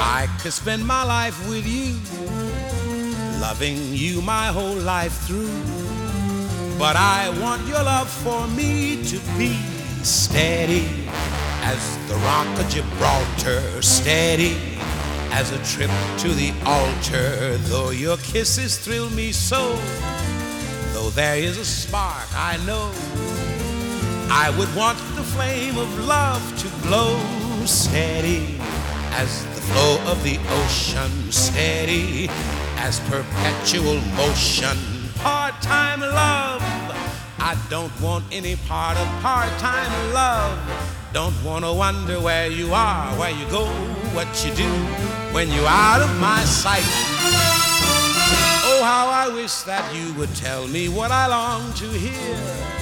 I could spend my life with you, loving you my whole life through. But I want your love for me to be steady as the rock of Gibraltar, steady as a trip to the altar. Though your kisses thrill me so, though there is a spark, I know I would want the flame of love to glow, steady as the flow of the ocean, steady as perpetual motion. Part-time love, I don't want any part of part-time love. Don't want to wonder where you are, where you go, what you do when you're out of my sight. Oh, how I wish that you would tell me what I long to hear.